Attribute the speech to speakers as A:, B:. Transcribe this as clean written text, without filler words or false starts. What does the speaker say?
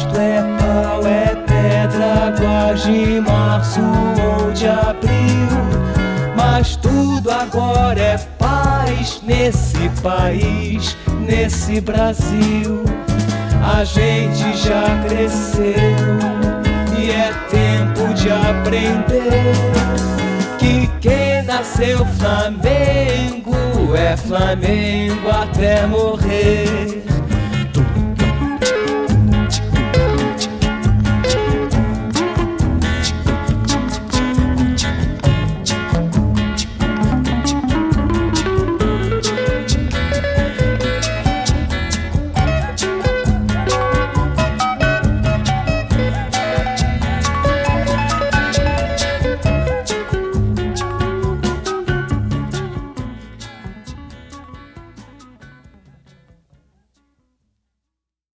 A: gosto, é pau, é pedra, águas de março ou de abril. Mas tudo agora é paz nesse país, nesse Brasil. A gente já cresceu e é tempo de aprender que quem nasceu Flamengo é Flamengo até morrer.